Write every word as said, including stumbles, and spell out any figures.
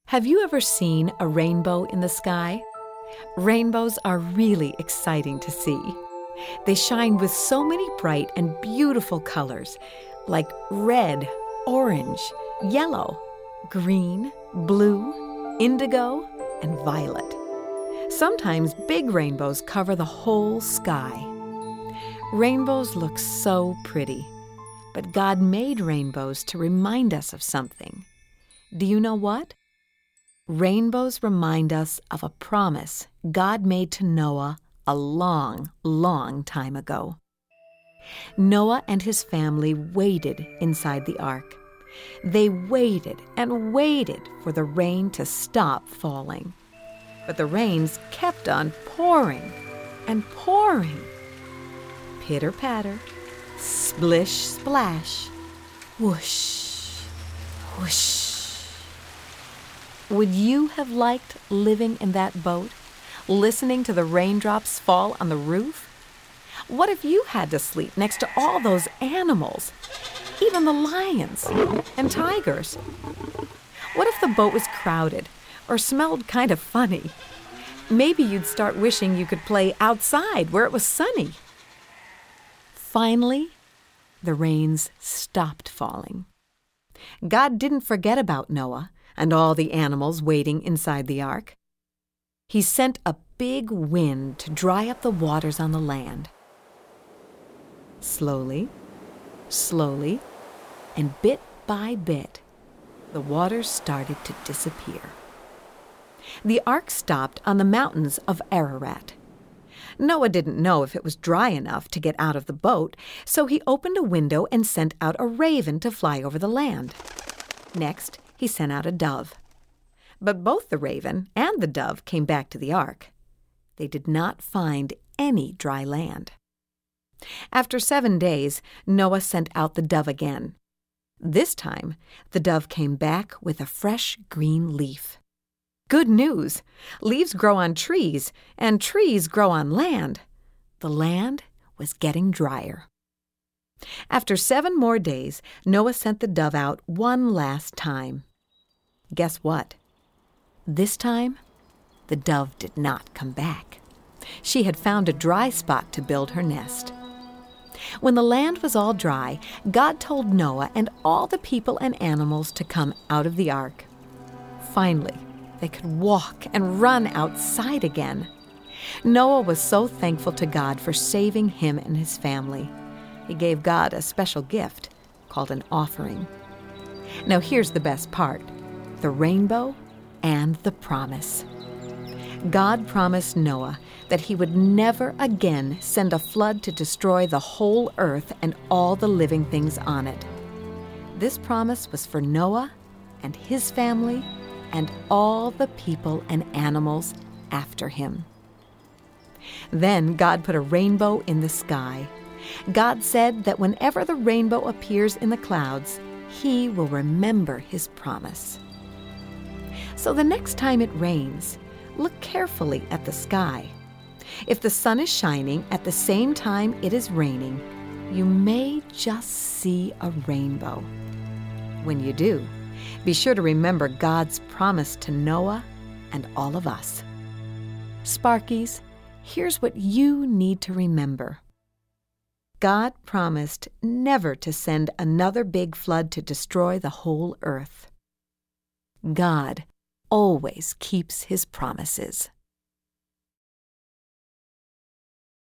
Have you ever seen a rainbow in the sky? Rainbows are really exciting to see. They shine with so many bright and beautiful colors, like red, orange, yellow, green, blue, indigo, and violet. Sometimes big rainbows cover the whole sky. Rainbows look so pretty, but God made rainbows to remind us of something. Do you know what? Rainbows remind us of a promise God made to Noah a long, long time ago. Noah and his family waited inside the ark. They waited and waited for the rain to stop falling. But the rains kept on pouring and pouring. Pitter-patter, splish-splash, whoosh, whoosh. Would you have liked living in that boat, listening to the raindrops fall on the roof? What if you had to sleep next to all those animals, even the lions and tigers? What if the boat was crowded or smelled kind of funny? Maybe you'd start wishing you could play outside where it was sunny. Finally, the rains stopped falling. God didn't forget about Noah and all the animals waiting inside the ark. He sent a big wind to dry up the waters on the land. Slowly, slowly, and bit by bit, the waters started to disappear. The ark stopped on the mountains of Ararat. Noah didn't know if it was dry enough to get out of the boat, so he opened a window and sent out a raven to fly over the land. Next, he sent out a dove. But both the raven and the dove came back to the ark. They did not find any dry land. After seven days, Noah sent out the dove again. This time, the dove came back with a fresh green leaf. Good news! Leaves grow on trees, and trees grow on land. The land was getting drier. After seven more days, Noah sent the dove out one last time. Guess what? This time, the dove did not come back. She had found a dry spot to build her nest. When the land was all dry, God told Noah and all the people and animals to come out of the ark. Finally, they could walk and run outside again. Noah was so thankful to God for saving him and his family. He gave God a special gift called an offering. Now here's the best part: the rainbow and the promise. God promised Noah that he would never again send a flood to destroy the whole earth and all the living things on it. This promise was for Noah and his family and all the people and animals after him. Then God put a rainbow in the sky. God said that whenever the rainbow appears in the clouds, he will remember his promise. So the next time it rains, look carefully at the sky. If the sun is shining at the same time it is raining, you may just see a rainbow. When you do, be sure to remember God's promise to Noah and all of us. Sparkies, here's what you need to remember. God promised never to send another big flood to destroy the whole earth. God always keeps his promises.